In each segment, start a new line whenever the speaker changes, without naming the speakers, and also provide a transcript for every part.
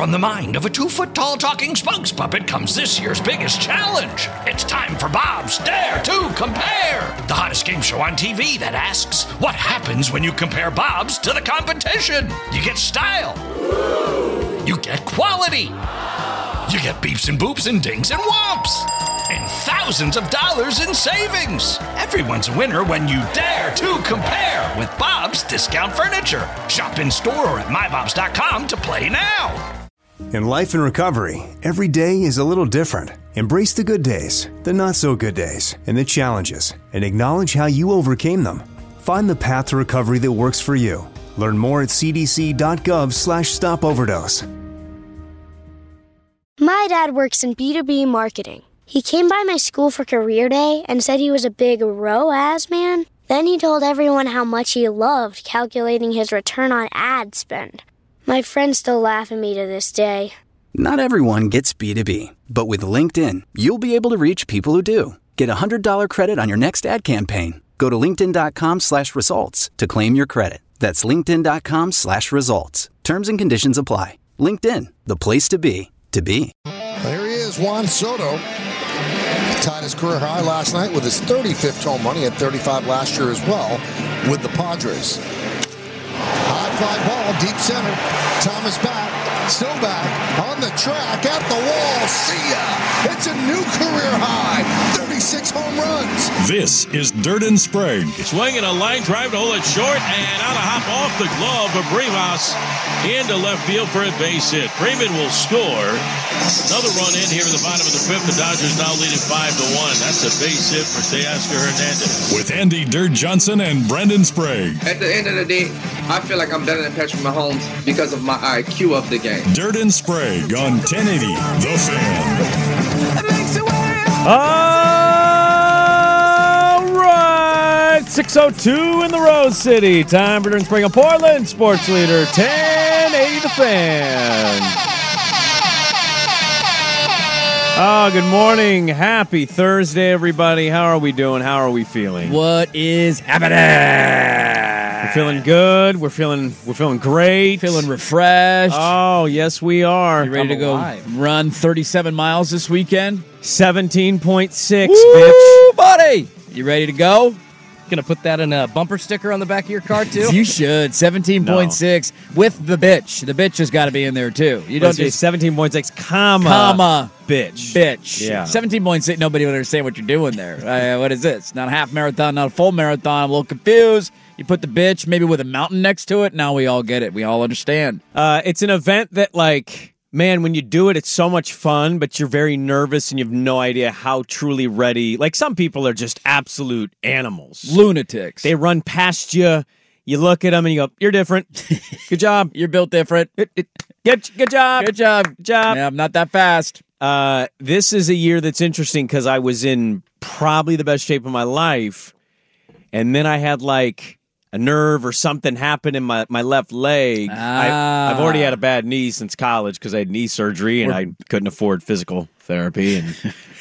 From the mind of a 2-foot-tall talking spokes puppet comes this year's biggest challenge. It's time for Bob's Dare to Compare, the hottest game show on TV that asks, what happens when you compare Bob's to the competition? You get style. You get quality. You get beeps and boops and dings and whomps. And thousands of dollars in savings. Everyone's a winner when you dare to compare with Bob's Discount Furniture. Shop in store or at mybobs.com to play now.
In life and recovery, every day is a little different. Embrace the good days, the not-so-good days, and the challenges, and acknowledge how you overcame them. Find the path to recovery that works for you. Learn more at cdc.gov/stopoverdose.
My dad works in B2B marketing. He came by my school for career day and said he was a big ROAS man. Then he told everyone how much he loved calculating his return on ad spend. My friends still laugh at me to this day.
Not everyone gets B2B, but with LinkedIn, you'll be able to reach people who do. Get a $100 credit on your next ad campaign. Go to linkedin.com/results to claim your credit. That's linkedin.com/results. Terms and conditions apply. LinkedIn, the place to be, to be.
There he is, Juan Soto. Tied his career high last night with his 35th home run. He had 35 last year as well with the Padres. High fly ball, deep center. Thomas back, still back, on the track, at the wall. See ya! It's a new career high. 36 home runs.
This is Dirt and Sprague.
Swinging a line drive to hold it short, and out of hop off the glove of Rivas into left field for a base hit. Freeman will score. Another run in here in the bottom of the fifth. The Dodgers now leading 5-1. That's a base hit for Teoscar Hernandez.
With Andy Dirt Johnson and Brendan Sprague.
At the end of the day, I feel like I'm better than Patrick Mahomes because of my IQ of the game.
Dirt and Sprague on 1080 The Fan.
All right, 6:02 in the Rose City. Time for Dirt and Sprague on Portland Sports Leader 1080 The Fan. Oh, good morning. Happy Thursday, everybody. How are we doing? How are we feeling?
What is happening?
We're feeling good. We're feeling great.
Feeling refreshed.
Oh, yes, we are.
You ready to go run 37 miles this weekend?
17.6,
Woo,
bitch.
buddy. You ready to go?
Gonna put that in a bumper sticker on the back of your car too?
You should. 17.6 with the bitch. The bitch has got to be in there too. You don't just
17.6 comma bitch.
Yeah. 17.6. Nobody would understand what you're doing there. What is this? Not a half marathon, not a full marathon. I'm a little confused. You put the bitch maybe with a mountain next to it. Now we all get it. We all understand.
It's an event that, like, man, when you do it, it's so much fun, but you're very nervous and you have no idea how truly ready. Like, some people are just absolute animals.
Lunatics.
They run past you. You look at them and you go, you're different. Good job.
You're built different.
Good job.
Good job. Yeah, I'm not that fast.
This is a year that's interesting because I was in probably the best shape of my life, and then I had, like, a nerve or something happened in my left leg. I've already had a bad knee since college because I had knee surgery and I couldn't afford physical therapy. And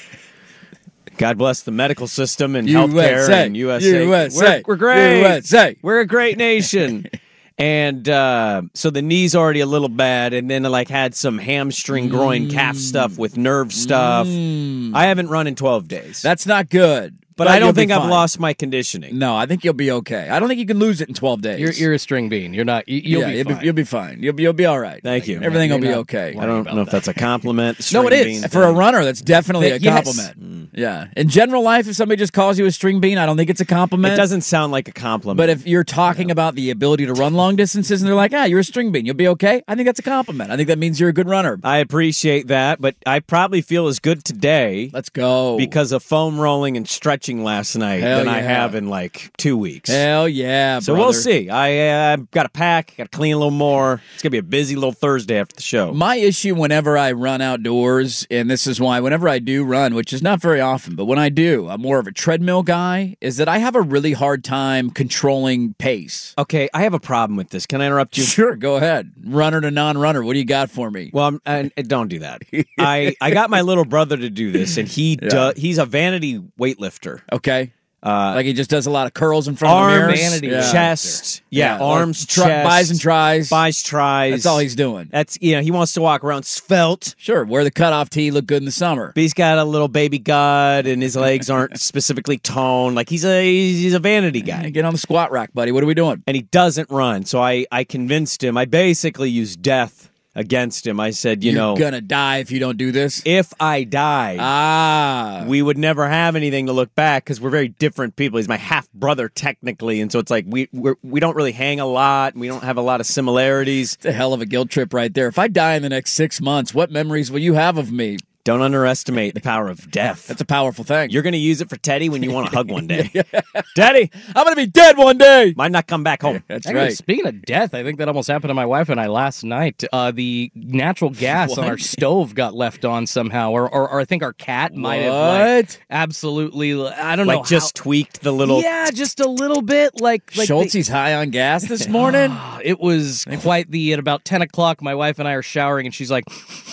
God bless the medical system and healthcare and USA. We're great.
USA.
We're a great nation. And so the knee's already a little bad, and then I had some hamstring, groin, calf stuff with nerve stuff. I haven't run in 12 days.
That's not good.
But I don't think I've lost my conditioning.
No, I think you'll be okay. I don't think you can lose it in 12 days.
You're a string bean. You're not. You'll
be fine. You'll be all right.
Thank you.
Everything will be okay.
I don't know if that's a compliment.
No, it is. For a runner, that's definitely a compliment. Yeah. In general life, if somebody just calls you a string bean, I don't think it's a compliment.
It doesn't sound like a compliment.
But if you're talking about the ability to run long distances and they're like, you're a string bean, you'll be okay, I think that's a compliment. I think that means you're a good runner.
I appreciate that, but I probably feel as good today.
Let's go.
Because of foam rolling and stretching last night than I have in 2 weeks.
Hell yeah,
So we'll see. I've got to pack, got to clean a little more. It's going to be a busy little Thursday after the show.
My issue whenever I run outdoors, and this is why whenever I do run, which is not very often, but when I do, I'm more of a treadmill guy, is that I have a really hard time controlling pace.
Okay, I have a problem with this. Can I interrupt you?
Sure, go ahead. Runner to non-runner, what do you got for me?
Well, don't do that. I got my little brother to do this, and he's a vanity weightlifter.
Okay. Like he just does a lot of curls in front
arms,
of the mirror.
vanity
chest. Yeah, arms, chest.
Buys and tries.
Buys, tries.
That's all he's doing.
That's, he wants to walk around svelte.
Sure, wear the cutoff tee, look good in the summer.
But he's got a little baby gut, and his legs aren't specifically toned. Like, he's a vanity guy.
Get on the squat rack, buddy. What are we doing?
And he doesn't run. So I convinced him. I basically used death against him. I said,
You're gonna die if you don't do this.
If I die, we would never have anything to look back because we're very different people. He's my half brother technically, and so it's like we don't really hang a lot. And we don't have a lot of similarities.
It's a hell of a guilt trip right there. If I die in the next 6 months, what memories will you have of me?
Don't underestimate the power of death.
That's a powerful thing.
You're going to use it for Teddy when you want to hug one day. Teddy,
I'm going to be dead one day.
Might not come back home.
That's
Actually,
right.
Speaking of death, I think that almost happened to my wife and I last night. The natural gas on our stove got left on somehow, or I think our cat might have absolutely. I don't know.
Just tweaked the little.
Yeah, just a little bit. Like
Schultze's high on gas this morning.
It was quite at about 10 o'clock. My wife and I are showering, and she's like,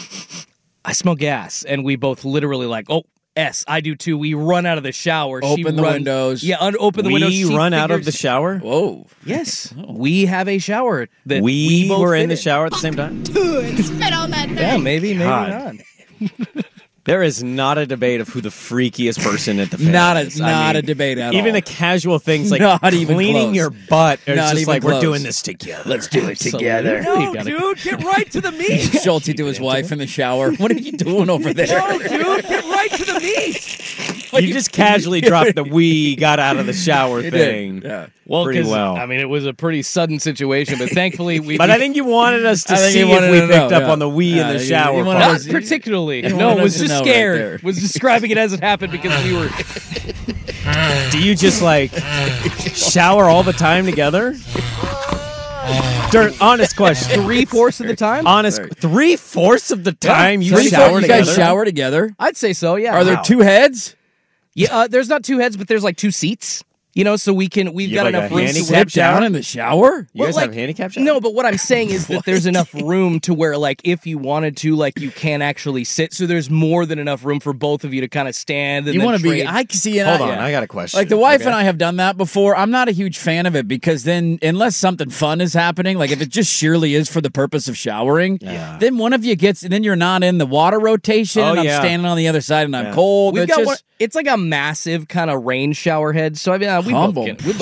I smell gas. And we both literally I do too. We run out of the shower.
Open the windows.
Yeah, open the windows.
We run out of the shower?
Whoa.
Yes. We have a shower. That
we
both
were
fit
in the shower at the same time?
Spit on that thing.
Yeah, maybe
God.
not.
There is not a debate of who the freakiest person at the family is.
Not a debate at all.
Even the casual things like
Not even
cleaning
close.
your butt. It's
Not
just
even
like,
close.
we're doing this together.
Let's do it together.
No, dude, get right to the meat.
Schulte to his wife in the shower. What are you doing over there?
No, dude, get right to the meat.
You just casually dropped the "we got out of the shower" thing.
Yeah.
Well,
pretty
'cause,
well.
I mean, it was a pretty sudden situation, but thankfully we.
But I think you wanted us to
I think
see
you
if
wanted
we
to
picked
know,
up
yeah.
on the "we" in
Yeah,
the
you
shower.
wanted
part.
not particularly.
You
No,
wanted
was
us to
just
know right
scared.
there.
Was describing it as it happened because we were.
Do you just shower all the time together? Honest question.
3/4 of the time.
Honest, 3/4 of the time you
You
shower together.
guys shower together?
I'd say so. Yeah.
Are there two heads?
Yeah. There's not two heads, but there's two seats. So we've got
like
enough
a
room to
handicap
Sit down in the shower?
You guys have handicap shower?
No, but what I'm saying is that there's enough room to where, if you wanted to, you can actually sit. So there's more than enough room for both of you to kind of stand. And
You
want to
be? I can see.
Hold on, I got a question.
Like the wife and I have done that before. I'm not a huge fan of it because then, unless something fun is happening, like if it just sheerly is for the purpose of showering, then one of you gets, and then you're not in the water rotation, and I'm standing on the other side and I'm cold.
We've got one. It's like a massive kind of rain shower head. So I mean, we
Humble
both can.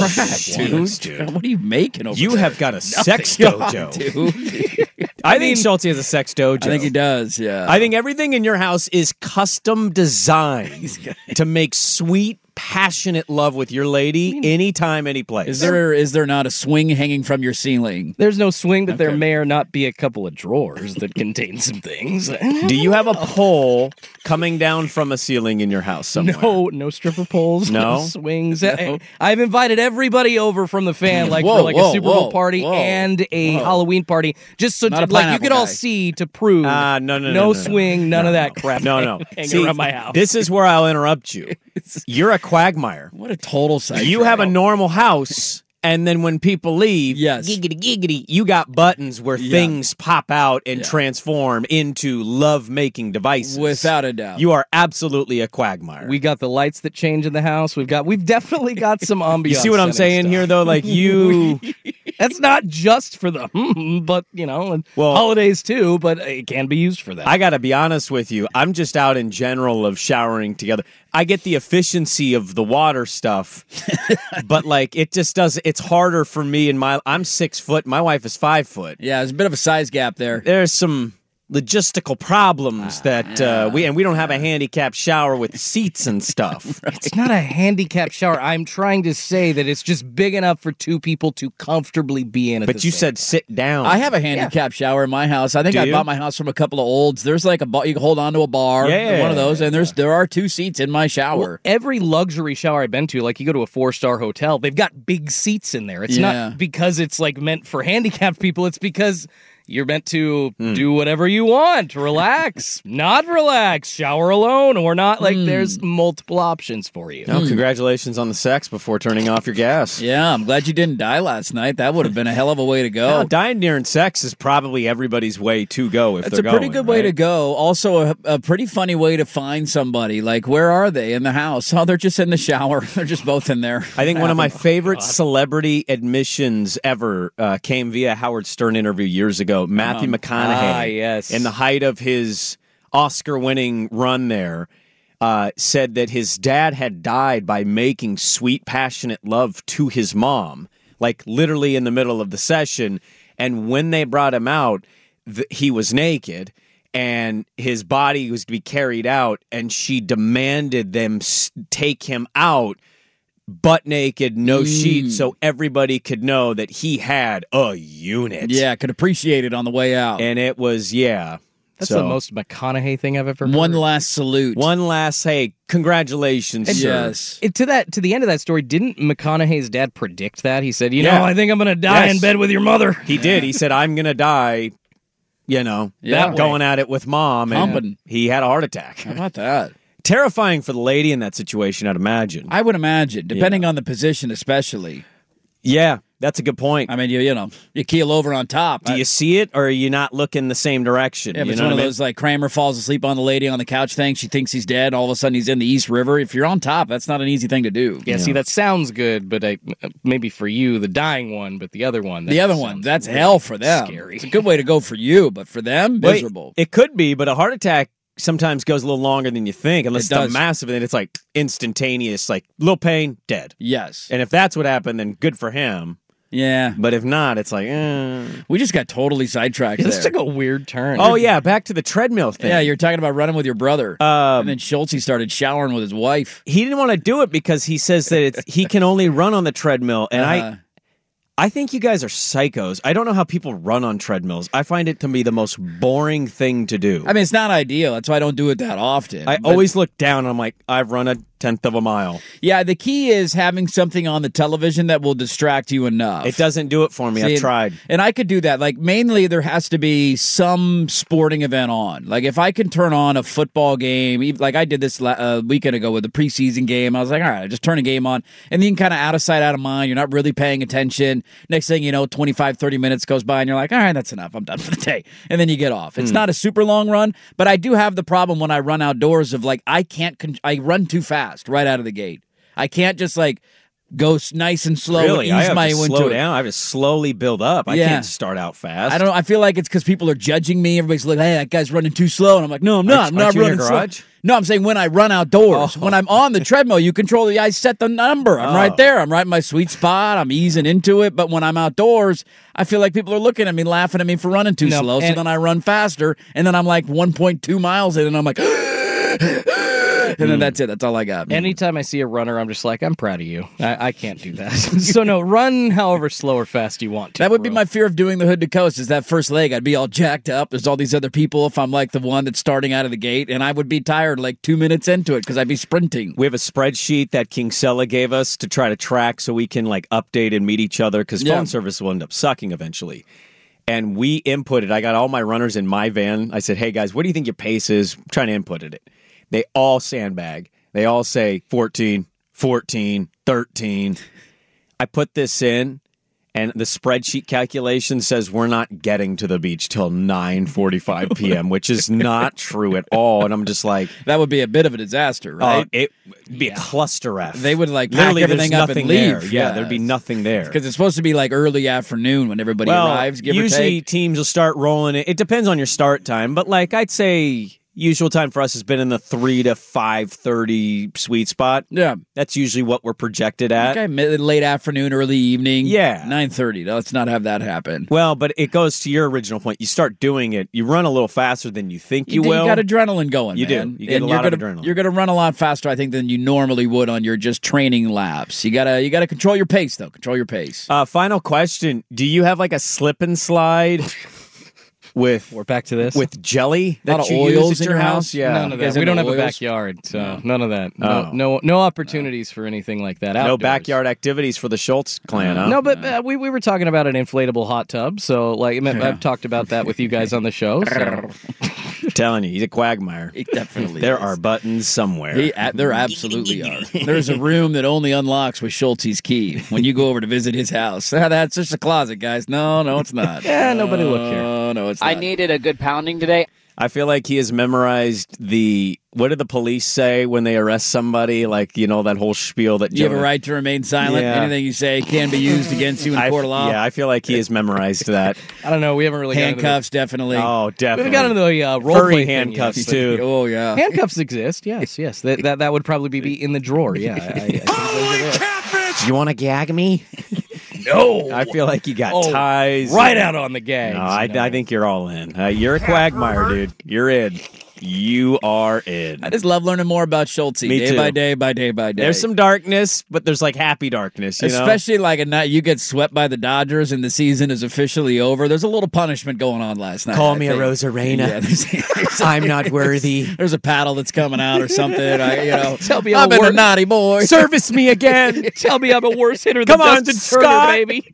dude. What are you making over
You
there?
have got a sex dojo.
dude.
I think Schulte has a sex dojo.
I think he does, yeah.
I think everything in your house is custom designed to make sweet, passionate love with your lady anytime, any place.
Is there not a swing hanging from your ceiling?
There's no swing, but there may or not be a couple of drawers that contain some things.
Do you have a pole coming down from a ceiling in your house somewhere?
No stripper poles,
No?
swings. I've invited everybody over from the fan, for
Whoa,
a Super Bowl party
whoa.
and a Halloween party, just so
Not a
you
pineapple
could all
guy.
see to prove.
No
swing, none of that crap.
No.
hanging
See,
around my house.
This is where I'll interrupt you. You're a quagmire.
What a total sight.
You have a normal house, and then when people leave,
Yes.
giggity, you got buttons where things pop out and transform into love-making devices.
Without a doubt.
You are absolutely a quagmire.
We got the lights that change in the house. We've definitely got some ambiance.
You see what I'm saying
stuff.
here, though? Like, you...
That's not just for the, but and holidays too. But it can be used for that.
I got to be honest with you. I'm just out in general of showering together. I get the efficiency of the water stuff, but it just does. It's harder for me. I'm 6 foot. My wife is 5 foot.
Yeah, there's a bit of a size gap there.
There's some logistical problems that we don't have a handicap shower with seats and stuff.
It's not a handicap shower. I'm trying to say that it's just big enough for two people to comfortably be in.
But you said sit down.
I have a handicap shower in my house. I think
Do
I
you?
bought my house from a couple of olds. There's a bar, you can hold on to a bar, one of those, and there are two seats in my shower.
Well, every luxury shower I've been to, you go to a 4-star hotel, they've got big seats in there. It's not because it's meant for handicapped people. It's because You're meant to do whatever you want. Relax, not relax, shower alone or not. Like, there's multiple options for you.
Oh, congratulations on the sex before turning off your gas.
Yeah, I'm glad you didn't die last night. That would have been a hell of a way to go.
No, dying during sex is probably everybody's way to go if
That's
they're going.
It's a pretty good way to go. Also, a pretty funny way to find somebody. Like, where are they in the house? Oh, they're just in the shower. They're just both in there.
I think one of my favorite celebrity admissions ever came via Howard Stern interview years ago. Matthew McConaughey,
yes.
in the height of his Oscar-winning run there, said that his dad had died by making sweet, passionate love to his mom, like literally in the middle of the session. And when they brought him out, he was naked, and his body was to be carried out, and she demanded them take him out butt naked, no sheets, so everybody could know that he had a unit.
Yeah, could appreciate it on the way out.
And it was,
That's the most McConaughey thing I've ever heard.
One last salute.
One last, hey, congratulations, sir.
Yes.
To the end of that story, didn't McConaughey's dad predict that? He said, I think I'm going to die in bed with your mother.
He did. He said, I'm going to die, going at it with mom. And he had a heart attack.
How about that?
Terrifying for the lady in that situation, I'd imagine.
I would imagine, depending on the position especially.
Yeah, that's a good point.
I mean, you keel over on top.
Do you see it, or are you not looking the same direction?
Yeah, it's one of those, like, Kramer falls asleep on the lady on the couch thing. She thinks he's dead. All of a sudden, he's in the East River. If you're on top, that's not an easy thing to do.
Yeah, see, that sounds good, but maybe for you, the dying one, but the other one.
That's hell for them.
Scary.
It's a good way to go for you, but for them, miserable.
It could be, but a heart attack sometimes goes a little longer than you think, unless it's a massive, and it's like instantaneous, like little pain, dead.
Yes.
And if that's what happened, then good for him.
Yeah.
But if not, it's like,
We just got totally sidetracked
This took a weird turn.
Oh, yeah, back to the treadmill thing.
Yeah, you're talking about running with your brother. And then Schultze started showering with his wife.
He didn't want to do it because he says that he can only run on the treadmill, and I think you guys are psychos. I don't know how people run on treadmills. I find it to be the most boring thing to do.
I mean, it's not ideal. That's why I don't do it that often.
I always look down and I'm like, I've run a 1/10 of a mile.
Yeah, the key is having something on the television that will distract you enough.
It doesn't do it for me. I've tried.
And I could do that. Like, mainly there has to be some sporting event on. Like, if I can turn on a football game, like I did this a weekend ago with the preseason game, I was like, all right, just turn a game on. And then kind of out of sight, out of mind. You're not really paying attention. Next thing you know, 25, 30 minutes goes by and you're like, all right, that's enough. I'm done for the day. And then you get off. It's not a super long run, but I do have the problem when I run outdoors of, like, I run too fast right out of the gate. I can't just, like, go nice and slow and ease my way into it.
Down. I have to slowly build up. I can't start out fast.
I don't know. I feel like it's because people are judging me. Everybody's like, hey, that guy's running too slow. And I'm like, no, I'm not. I'm not running slow. No, I'm saying when I run outdoors. When I'm on the treadmill, you control I set the number. I'm right there. I'm right in my sweet spot. I'm easing into it. But when I'm outdoors, I feel like people are looking at me, laughing at me for running too slow. So then I run faster. And then I'm like 1.2 miles in, and I'm like, and then that's it. That's all I got.
Anytime I see a runner, I'm just like, I'm proud of you. I can't do that. So no, run however slow or fast you want to.
That would be my fear of doing the Hood to Coast, is that first leg. I'd be all jacked up. There's all these other people if I'm like the one that's starting out of the gate, and I would be tired like 2 minutes into it because I'd be sprinting.
We have a spreadsheet that King Sella gave us to try to track so we can like update and meet each other because phone service will end up sucking eventually. And we inputted. I got all my runners in my van. I said, hey guys, what do you think your pace is? I'm trying to input it. They all sandbag. They all say 14, 14, 13. I put this in, and the spreadsheet calculation says we're not getting to the beach till 9:45 p.m., which is not true at all. And I'm just like...
That would be a bit of a disaster, right?
It would be a cluster F.
They would like
literally
pack everything up and leave.
There. Yeah, there'd be nothing there.
Because it's supposed to be like early afternoon when everybody arrives, give or take.
Usually teams will start rolling it. It depends on your start time, but like I'd say... Usual time for us has been in the 3 to 5:30 sweet spot.
Yeah.
That's usually what we're projected at.
Okay, late afternoon, early evening.
Yeah.
9:30. Let's not have that happen.
Well, but it goes to your original point. You start doing it, you run a little faster than you think you will.
You got adrenaline going,
You
man.
do. You get a lot of adrenaline.
You're going to run a lot faster, I think, than you normally would on your just training laps. You gotta control your pace, though. Control your pace.
Final question. Do you have like a slip and slide
We're back to this
with jelly that
a lot of
you
oils
use at
in
your
your
house. Yeah,
None of that. We don't have a backyard, so none of that. No opportunities for anything like that. Outdoors.
No backyard activities for the Schultz clan. Huh?
No, but we were talking about an inflatable hot tub, so I've talked about that with you guys on the show. So.
Telling you, he's a quagmire.
He definitely
There
is.
are buttons somewhere.
There absolutely are. There's a room that only unlocks with Schulte's key when you go over to visit his house. That's just a closet, guys. No, it's not.
Yeah, nobody look here.
No, it's not.
I needed a good pounding today.
I feel like he has memorized what did the police say when they arrest somebody? Like, that whole spiel that
you have a right to remain silent.
Yeah.
Anything you say can be used against you in court of law.
Yeah, I feel like he has memorized that.
I don't know. We haven't really
handcuffs, definitely.
Oh, definitely.
We've got into the role
furry
play
handcuffs
thing,
too.
Oh yeah,
handcuffs exist. Yes. That would probably be in the drawer. Yeah.
Do you want to gag me?
No.
I feel like you got ties.
Right out on the gags.
No, I think you're all in. You're a quagmire, dude. You're in. You are in.
I just love learning more about Schultz.
Me too.
Day by day.
There's some darkness, but there's like happy darkness,
Especially like at night, you get swept by the Dodgers and the season is officially over. There's a little punishment going on last night.
Call me a Rosarena.
Yeah,
I'm not worthy.
There's a paddle that's coming out or something.
Tell me
I've been a naughty boy.
Service me again.
Tell me I'm a worse hitter than
Come on,
Dustin
Scott.
Turner, baby.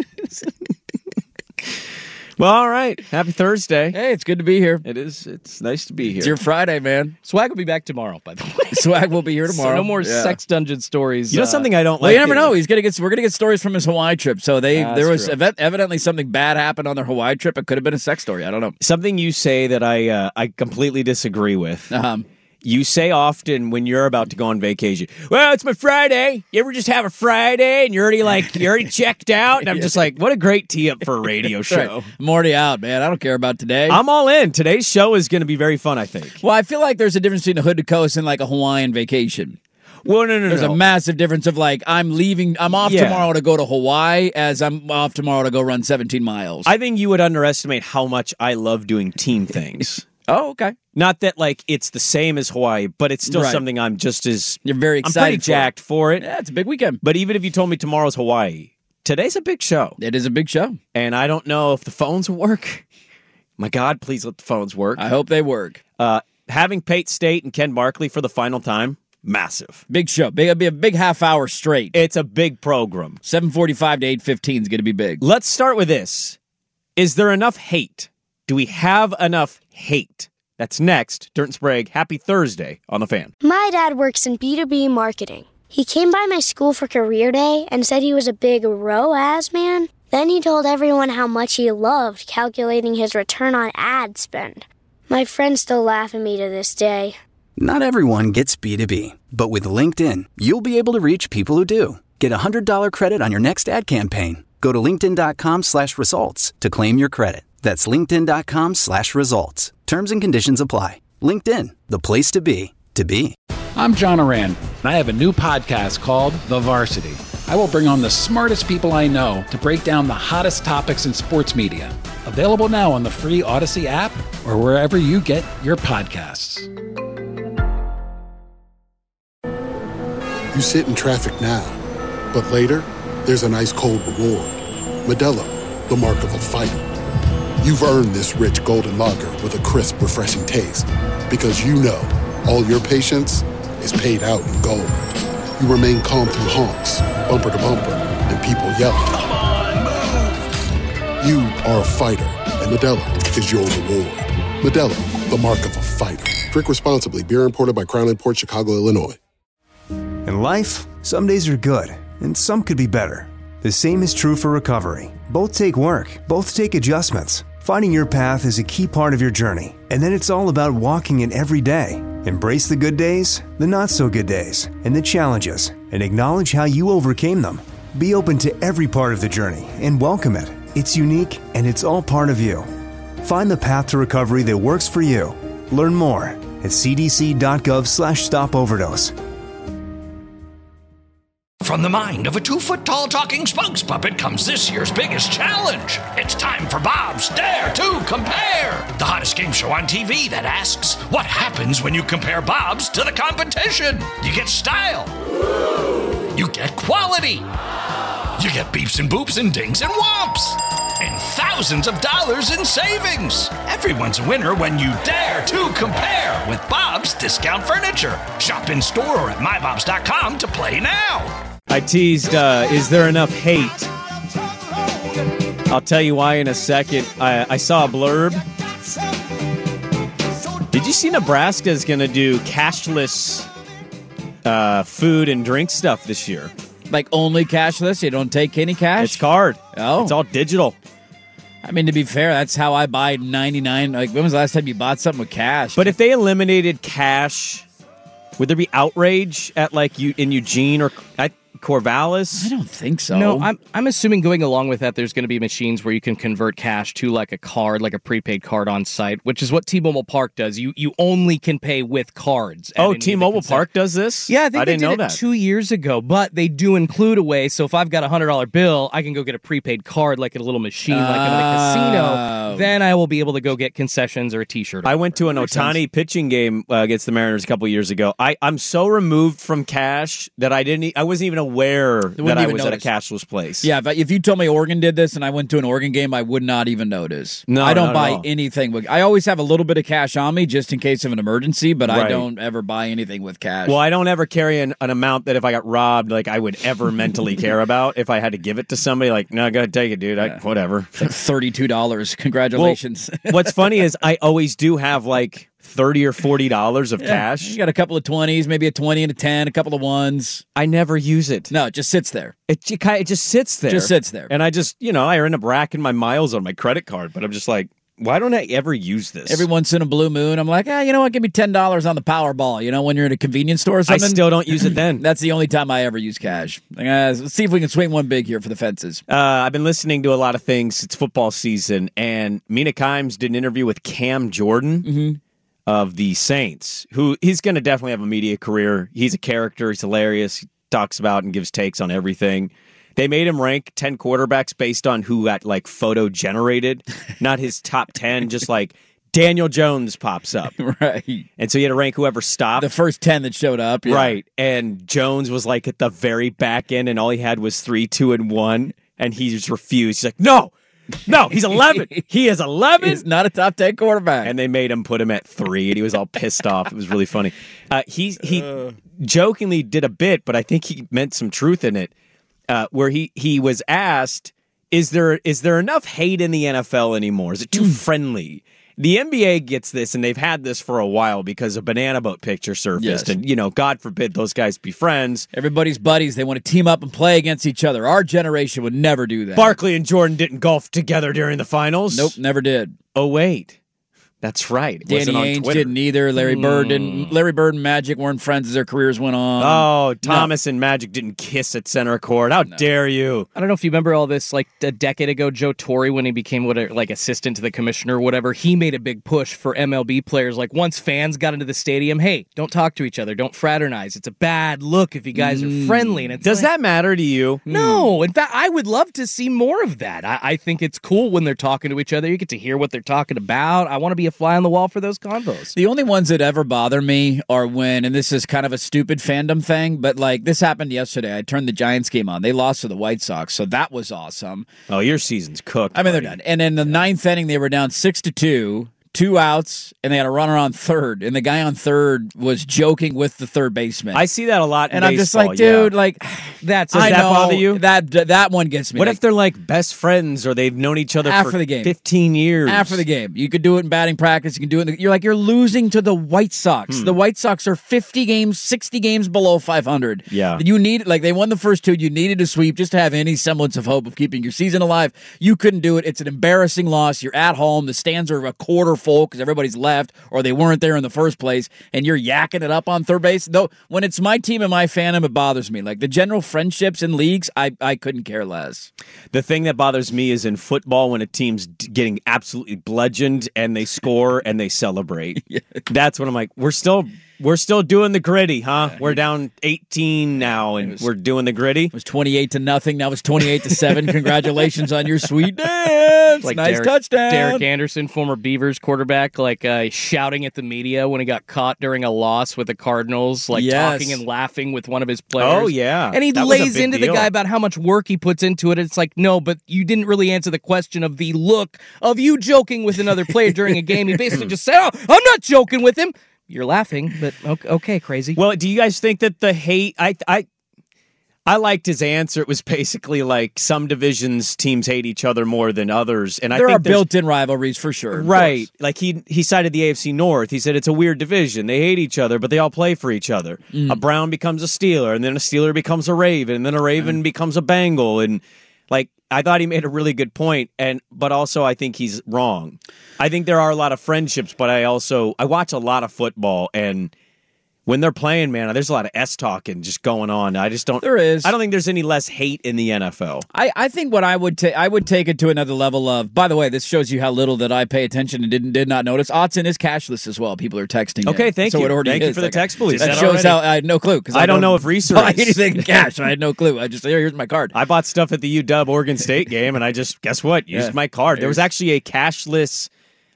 Well, all right. Happy Thursday.
Hey, it's good to be here.
It is. It's nice to be here.
It's your Friday, man.
Swag will be back tomorrow, by the way.
Swag will be here tomorrow.
So no more sex dungeon stories.
You know something I don't
Well,
like?
you never know. We're gonna get stories from his Hawaii trip. So there was evidently something bad happened on their Hawaii trip. It could have been a sex story. I don't know.
Something you say that I completely disagree with. You say often when you're about to go on vacation, well, it's my Friday. You ever just have a Friday and you're already checked out? And I'm just like, what a great tee up for a radio show.
Right. I'm already out, man. I don't care about today.
I'm all in. Today's show is going to be very fun, I think.
Well, I feel like there's a difference between a hood to coast and like a Hawaiian vacation.
Well, no.
There's a massive difference of like, I'm off tomorrow to go to Hawaii as I'm off tomorrow to go run 17 miles.
I think you would underestimate how much I love doing team things.
Oh, okay.
Not that it's the same as Hawaii, but it's still something I'm just as...
You're very excited.
I'm pretty jacked for it.
Yeah, it's a big weekend.
But even if you told me tomorrow's Hawaii, today's a big show.
It is a big show.
And I don't know if the phones will work. My God, please let the phones work.
I hope they work.
Having Pate State and Ken Barkley for the final time, massive.
Big show. It'll be a big half hour straight.
It's a big program.
7:45 to 8:15 is going to be big.
Let's start with this. Is there enough hate? Do we have enough hate? That's next. Dirt and Sprague, happy Thursday on The Fan.
My dad works in B2B marketing. He came by my school for career day and said he was a big ROAS man. Then he told everyone how much he loved calculating his return on ad spend. My friends still laugh at me to this day.
Not everyone gets B2B, but with LinkedIn, you'll be able to reach people who do. Get a $100 credit on your next ad campaign. Go to linkedin.com/results to claim your credit. That's linkedin.com/results. Terms and conditions apply. LinkedIn, the place to be, to be.
I'm John Oran, and I have a new podcast called The Varsity. I will bring on the smartest people I know to break down the hottest topics in sports media. Available now on the free Odyssey app or wherever you get your podcasts.
You sit in traffic now, but later, there's an ice-cold reward. Modelo, the mark of a fighter. You've earned this rich golden lager with a crisp, refreshing taste. Because you know, all your patience is paid out in gold. You remain calm through honks, bumper to bumper, and people yelling. Come on, move! You are a fighter, and Modelo is your reward. Modelo, the mark of a fighter. Drink responsibly. Beer imported by Crown Imports, Chicago, Illinois.
In life, some days are good, and some could be better. The same is true for recovery. Both take work, both take adjustments. Finding your path is a key part of your journey, and then it's all about walking it every day. Embrace the good days, the not-so-good days, and the challenges, and acknowledge how you overcame them. Be open to every part of the journey and welcome it. It's unique, and it's all part of you. Find the path to recovery that works for you. Learn more at cdc.gov/stopoverdose.
From the mind of a 2-foot-tall talking spokes puppet comes this year's biggest challenge. It's time for Bob's Dare to Compare, the hottest game show on TV that asks, what happens when you compare Bob's to the competition? You get style. You get quality. You get beeps and boops and dings and whomps. and thousands of dollars in savings. Everyone's a winner when you dare to compare with Bob's Discount Furniture. Shop in store or at mybobs.com to play now.
I teased, is there enough hate? I'll tell you why in a second. I saw a blurb. Did you see Nebraska is going to do cashless food and drink stuff this year?
Like only cashless? You don't take any cash?
It's card.
Oh.
It's all digital.
I mean, to be fair, that's how I buy 99. Like, when was the last time you bought something with cash?
But if they eliminated cash, would there be outrage at in Eugene or at Corvallis?
I don't think so.
No, I'm assuming going along with that, there's going to be machines where you can convert cash to like a card, like a prepaid card on site, which is what T-Mobile Park does. You only can pay with cards.
Oh, T-Mobile Park does this?
Yeah, I think they
didn't know
did it
that
2 years ago, but they do include a way. So if I've got a $100 bill, I can go get a prepaid card like at a little machine, like at a casino. Then I will be able to go get concessions or a T-shirt.
I went to an Ohtani pitching game against the Mariners a couple years ago. I'm so removed from cash that I wasn't even aware that I was at a cashless place.
Yeah, but if you told me Oregon did this and I went to an Oregon game, I would not even notice.
No,
I don't
not
buy
at all.
anything. I always have a little bit of cash on me just in case of an emergency, but I
Right.
don't ever buy anything with cash.
Well, I don't ever carry an amount that if I got robbed, I would ever mentally care about. If I had to give it to somebody, no, go ahead, take it, dude. Whatever.
It's like $32. Congratulations.
Well, what's funny is I always do have $30 or $40 of cash.
You got a couple of 20s, maybe a 20 and a 10, a couple of ones.
I never use it.
No, it just sits there.
It just sits there.
Just sits there.
And I just, I end up racking my miles on my credit card, but I'm just like, why don't I ever use this?
Every once in a blue moon, I'm like, you know what? Give me $10 on the Powerball. When you're in a convenience store or something.
I still don't use it then.
That's the only time I ever use cash. Let's see if we can swing one big here for the fences.
I've been listening to a lot of things. It's football season, and Mina Kimes did an interview with Cam Jordan of the Saints, who he's going to definitely have a media career. He's a character. He's hilarious. He talks about and gives takes on everything. They made him rank 10 quarterbacks based on who got photo generated, not his top 10, just Daniel Jones pops up.
Right.
And so you had to rank whoever stopped.
The first 10 that showed up. Yeah.
Right. And Jones was at the very back end, and all he had was 3, 2, and 1. And he just refused. He's like, no, he's 11. He is 11.
He's not a top 10 quarterback.
And they made him put him at 3, and he was all pissed off. It was really funny. He jokingly did a bit, but I think he meant some truth in it, where he was asked, is there enough hate in the NFL anymore? Is it too friendly? The NBA gets this, and they've had this for a while because a banana boat picture surfaced.
Yes.
And, God forbid those guys be friends.
Everybody's buddies. They want to team up and play against each other. Our generation would never do that.
Barkley and Jordan didn't golf together during the finals.
Nope, never did.
Oh, wait. That's right. It wasn't
Danny
on
Ainge
Twitter.
didn't either. Larry Bird didn't. Larry Bird and Magic weren't friends as their careers went on.
Oh, Thomas and Magic didn't kiss at center court. How dare you?
I don't know if you remember all this, a decade ago, Joe Torre, when he became assistant to the commissioner or whatever, he made a big push for MLB players. Once fans got into the stadium, hey, don't talk to each other, don't fraternize. It's a bad look if you guys are friendly. And
Does that matter to you?
No. In fact, I would love to see more of that. I think it's cool when they're talking to each other. You get to hear what they're talking about. I want to be a fly on the wall for those convos.
The only ones that ever bother me are when, and this is kind of a stupid fandom thing, but this happened yesterday. I turned the Giants game on. They lost to the White Sox, so that was awesome.
Oh, your season's cooked.
I mean, they're done. And in the ninth inning, they were down 6-2. 2 outs, and they had a runner on third, and the guy on third was joking with the third baseman.
I see that a lot in
and I'm just
baseball,
like, dude,
Does
I
that
know,
bother you?
That one gets me.
What if they're best friends, or they've known each other
after
for
the game.
15 years?
After the game. You could do it in batting practice. You can do it. You're losing to the White Sox. The White Sox are 50 games, 60 games below 500.
Yeah.
You need, they won the first 2. You needed a sweep just to have any semblance of hope of keeping your season alive. You couldn't do it. It's an embarrassing loss. You're at home. The stands are a quarter full because everybody's left, or they weren't there in the first place, and you're yakking it up on third base. Though when it's my team and my fandom, it bothers me. The general friendships in leagues, I couldn't care less.
The thing that bothers me is in football when a team's getting absolutely bludgeoned and they score and they celebrate.
Yeah.
That's when I'm like, we're still We're still doing the gritty, huh? We're down 18 now, and we're doing the gritty.
It was 28-0. Now it's 28-7. Congratulations on your sweet dance.
Like
nice touchdown.
Derek Anderson, former Beavers quarterback, shouting at the media when he got caught during a loss with the Cardinals, talking and laughing with one of his players.
Oh, yeah.
And he lays into the guy about how much work he puts into it. It's like, no, but you didn't really answer the question of the look of you joking with another player during a game. He basically just said, oh, I'm not joking with him. You're laughing, but okay, crazy.
Well, do you guys think that the hate... I liked his answer. It was basically like some divisions teams hate each other more than others, and
there are built-in rivalries for sure.
Right, like he cited the AFC North. He said it's a weird division. They hate each other, but they all play for each other. A Brown becomes a Steeler, and then a Steeler becomes a Raven, and then a Raven becomes a Bengal, and I thought he made a really good point, but also I think he's wrong. I think there are a lot of friendships, but I watch a lot of football, and when they're playing, man, there's a lot of S-talking just going on.
There is.
I don't think there's any less hate in the NFL.
I think what I would take it to another level of, by the way, this shows you how little that I pay attention and did not notice. Autzen is cashless as well. People are texting.
Okay, thank you.
Thank
you for the text police.
That shows how I had no clue. Because
I don't know if research.
Buy anything in cash. I had no clue. I just, here's my card.
I bought stuff at the UW Oregon State game, and I just, guess what? Used my card. There was actually a cashless...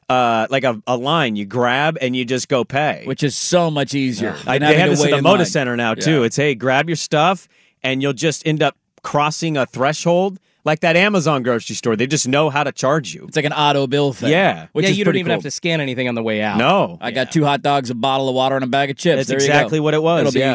a line you grab and you just go pay,
which is so much easier.
They have this at the Moda Center now too. It's hey, grab your stuff and you'll just end up crossing a threshold like that Amazon grocery store. They just know how to charge you.
It's like an auto bill thing.
Yeah,
which is
you don't
pretty
even
cool.
have to scan anything on the way out.
No,
I got 2 hot dogs, a bottle of water, and a bag of chips.
That's
there
exactly
you go.
what it was.
It'll be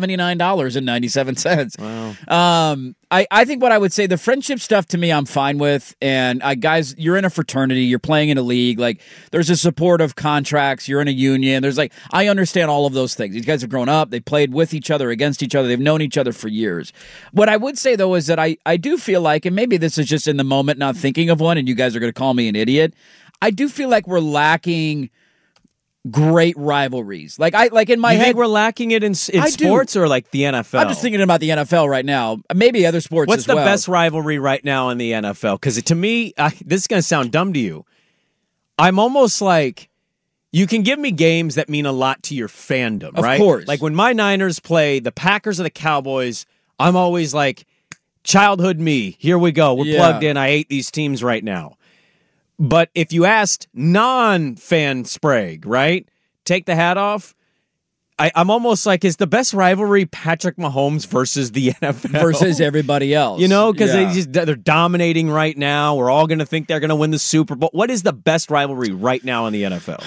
$79.97.
Wow.
I think what I would say, the friendship stuff to me, I'm fine with. And guys, you're in a fraternity, you're playing in a league. Like, there's a support of contracts. You're in a union. There's I understand all of those things. These guys have grown up. They played with each other, against each other. They've known each other for years. What I would say though is that I do feel like, and maybe this is just in the moment, not thinking of one, and you guys are going to call me an idiot. I do feel like we're lacking great rivalries. Like in my head,
think we're lacking it in sports or like the NFL?
I'm just thinking about the NFL right now. Maybe other sports
What's
as well.
the best rivalry right now in the NFL? Because to me, this is going to sound dumb to you. I'm almost like, you can give me games that mean a lot to your fandom, right?
Of course.
Like when my Niners play the Packers or the Cowboys, I'm always like, childhood me, here we go. We're plugged in. I hate these teams right now. But if you asked non-fan Sprague, right, take the hat off, I'm almost like, is the best rivalry Patrick Mahomes versus the NFL?
Versus everybody else.
You know, because they're dominating right now. We're all going to think they're going to win the Super Bowl. What is the best rivalry right now in the NFL?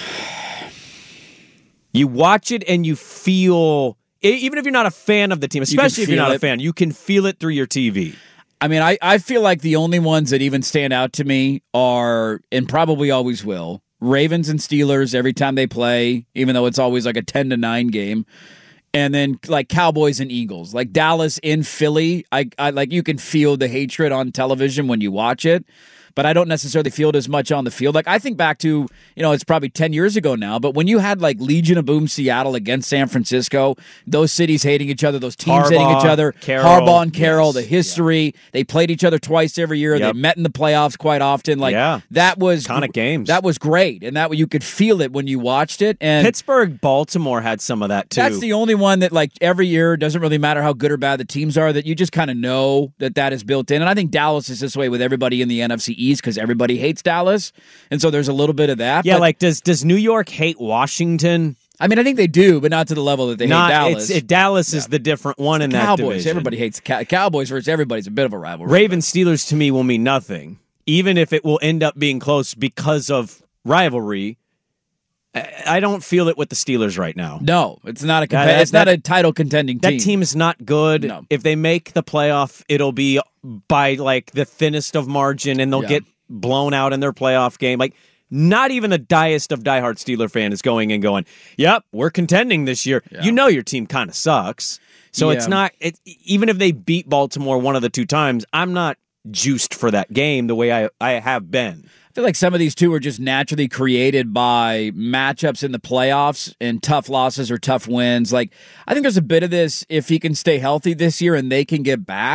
You watch it and you feel, even if you're not a fan of the team, especially if you're not a fan, you can feel it through your TV.
I mean, I feel like the only ones that even stand out to me are, and probably always will, Ravens and Steelers every time they play, even though it's always like a 10-9 game. And then like Cowboys and Eagles. Like Dallas in Philly, I like, you can feel the hatred on television when you watch it. But I don't necessarily feel it as much on the field. Like, I think back to, it's probably 10 years ago now, but when you had, like, Legion of Boom Seattle against San Francisco, those cities hating each other, those teams hating each other, Harbaugh and Carroll, the history, they played each other twice every year, they met in the playoffs quite often. Like, that was...
iconic games.
That was great, and that you could feel it when you watched it. And
Pittsburgh, Baltimore had some of that, too.
That's the only one that, like, every year, doesn't really matter how good or bad the teams are, that you just kind of know that is built in. And I think Dallas is this way with everybody in the NFC East, because everybody hates Dallas, and so there's a little bit of that.
Yeah, but does New York hate Washington?
I mean, I think they do, but not to the level that they hate Dallas.
Dallas is the different one in that
Cowboys.
division.
Everybody hates Cowboys versus everybody's a bit of a rivalry.
Ravens Steelers to me will mean nothing, even if it will end up being close because of rivalry. I don't feel it with the Steelers right now.
No, it's not not a title contending team.
That team is not good.
No.
If they make the playoff, it'll be by like the thinnest of margin, and they'll get blown out in their playoff game. Like, not even the diehest of diehard Steeler fan is going and going, yep, we're contending this year. Yeah. You know your team kind of sucks. So it's not, even if they beat Baltimore one of the two times, I'm not juiced for that game the way I have been.
I feel like some of these two are just naturally created by matchups in the playoffs and tough losses or tough wins. Like, I think there's a bit of this, if he can stay healthy this year and they can get back.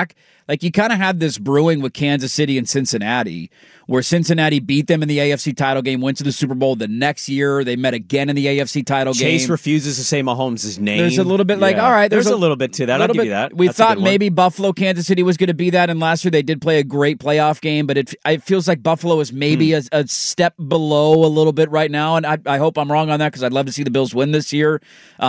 like you kind of had this brewing with Kansas City and Cincinnati, where Cincinnati beat them in the AFC title game, went to the Super Bowl. The next year, they met again in the AFC title game.
Chase refuses to say Mahomes' name.
There's a little bit like, all right.
There's a little bit to that. I'll give you that.
We thought maybe Buffalo, Kansas City was going to be that, and last year they did play a great playoff game, but it feels like Buffalo is maybe a step below a little bit right now, and I hope I'm wrong on that because I'd love to see the Bills win this year.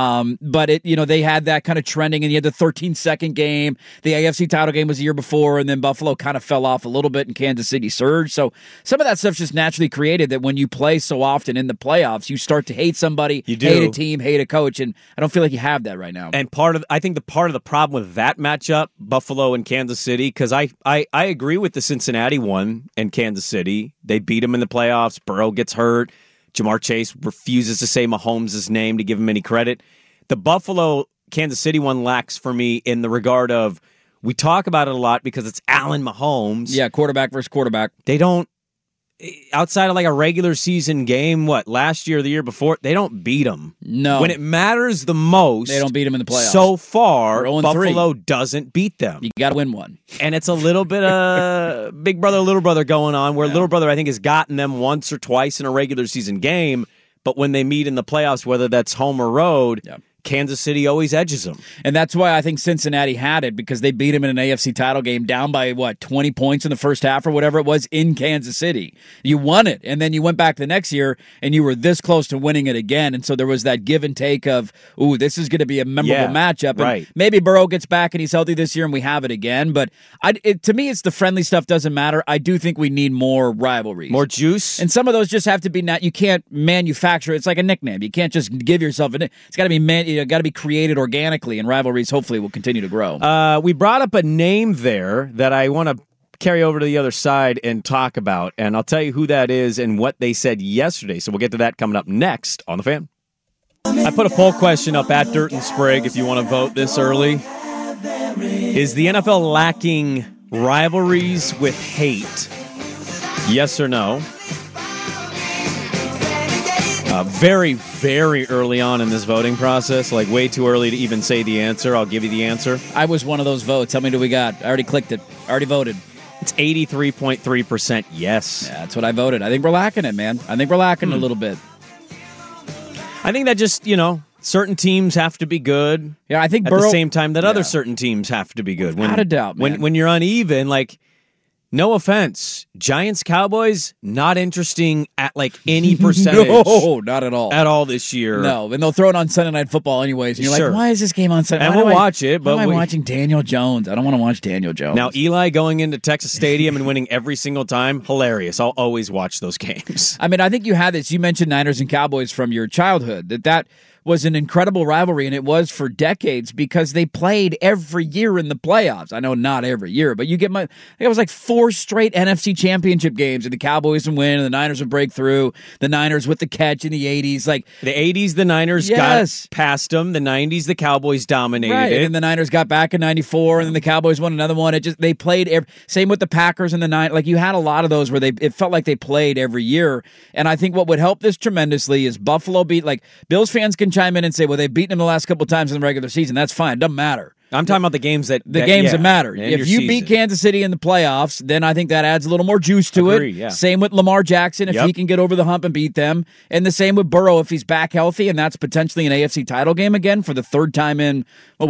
But they had that kind of trending, and you had the 13-second game. The AFC title game was the year before, and then Buffalo kind of fell off a little bit, and Kansas City surged. So some of that stuff's just naturally created that when you play so often in the playoffs, you start to hate somebody, hate a team, hate a coach, and I don't feel like you have that right now.
And I think the part of the problem with that matchup, Buffalo and Kansas City, because I agree with the Cincinnati one and Kansas City. They beat them in the playoffs. Burrow gets hurt. Jamar Chase refuses to say Mahomes' name to give him any credit. The Buffalo-Kansas City one lacks for me in the regard of, we talk about it a lot because it's Allen Mahomes.
Yeah, quarterback versus quarterback.
They don't, outside of like a regular season game, last year or the year before, they don't beat them.
No.
When it matters the most,
they don't beat them in the playoffs.
So far, Buffalo doesn't beat them.
You got to win one.
And it's a little bit of big brother, little brother going on, where little brother, I think, has gotten them once or twice in a regular season game, but when they meet in the playoffs, whether that's home or road, Kansas City always edges them.
And that's why I think Cincinnati had it, because they beat him in an AFC title game down by, 20 points in the first half or whatever it was in Kansas City. You won it, and then you went back the next year, and you were this close to winning it again. And so there was that give and take of, this is going to be a memorable matchup. And
right.
Maybe Burrow gets back and he's healthy this year, and we have it again. But to me, it's the friendly stuff doesn't matter. I do think we need more rivalries.
More juice.
And some of those just have to be you can't manufacture. It's like a nickname. You can't just give yourself a nickname. It's got to be created organically, and rivalries hopefully will continue to grow.
We brought up a name there that I want to carry over to the other side and talk about, and I'll tell you who that is and what they said yesterday. So we'll get to that coming up next on The Fan. I put a poll question up at Dirt and Sprague if you want to vote this early. Is the NFL lacking rivalries with hate? Yes or no? Very, very early on in this voting process, like way too early to even say the answer. I'll give you the answer.
I was one of those votes. How many do we got? I already clicked it. I already voted.
It's 83.3% yes.
Yeah, that's what I voted. I think we're lacking it, man. I think we're lacking a little bit.
I think that just, certain teams have to be good.
Yeah, I think
at
Burrow,
the same time that other certain teams have to be good.
Without a doubt, man.
When you're uneven, no offense, Giants Cowboys not interesting at any percentage.
No, not at all.
At all this year.
No, and they'll throw it on Sunday Night Football anyways. And you're
Sure.
like, why is this game on Sunday?
And we'll watch it, but
why am I watching Daniel Jones? I don't want to watch Daniel Jones.
Now Eli going into Texas Stadium and winning every single time, hilarious. I'll always watch those games.
I mean, I think you had this. You mentioned Niners and Cowboys from your childhood. That was an incredible rivalry, and it was for decades because they played every year in the playoffs. I know not every year, but you get I think it was like 4 straight NFC championship games, and the Cowboys would win, and the Niners would break through. The Niners with the catch in the 80s.
The 80s, the Niners got past them. The 90s, the Cowboys dominated
right.
it.
And then the Niners got back in 94, and then the Cowboys won another one. They played same with the Packers and the Niners. You had a lot of those where it felt like they played every year. And I think what would help this tremendously is Buffalo Bills fans can chime in and say, well, they've beaten them the last couple of times in the regular season. That's fine. It doesn't matter.
I'm talking about the games that
matter. If you beat Kansas City in the playoffs, then I think that adds a little more juice to it.
Yeah.
Same with Lamar Jackson if he can get over the hump and beat them. And the same with Burrow if he's back healthy, and that's potentially an AFC title game again for the third time in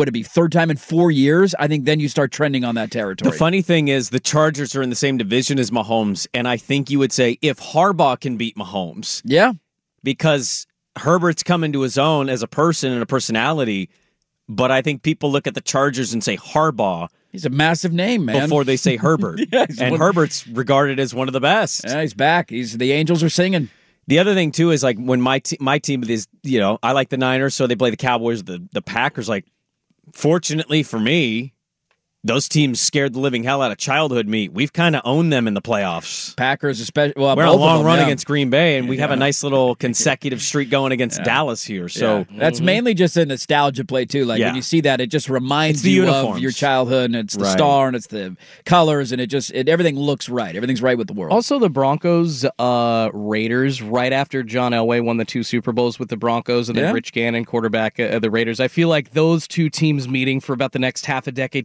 4 years. I think then you start trending on that territory.
The funny thing is the Chargers are in the same division as Mahomes, and I think you would say if Harbaugh can beat Mahomes.
Yeah.
Because Herbert's come into his own as a person and a personality, but I think people look at the Chargers and say Harbaugh.
He's a massive name, man.
Before they say Herbert. Herbert's regarded as one of the best.
Yeah, he's back. The Angels are singing.
The other thing, too, is when my team is, I like the Niners, so they play the Cowboys, the Packers. Fortunately for me, those teams scared the living hell out of childhood me. We've kind of owned them in the playoffs.
Packers, especially. Well,
we're on a long run against Green Bay, and we have a nice little consecutive streak going against Dallas here. So
that's mainly just a nostalgia play too. When you see that, it just reminds you of your childhood, and it's the star, and it's the colors, and everything looks right. Everything's right with the world.
Also, the Broncos, Raiders, right after John Elway won the 2 Super Bowls with the Broncos, and then Rich Gannon, quarterback of the Raiders. I feel like those two teams meeting for about the next half a decade to a decade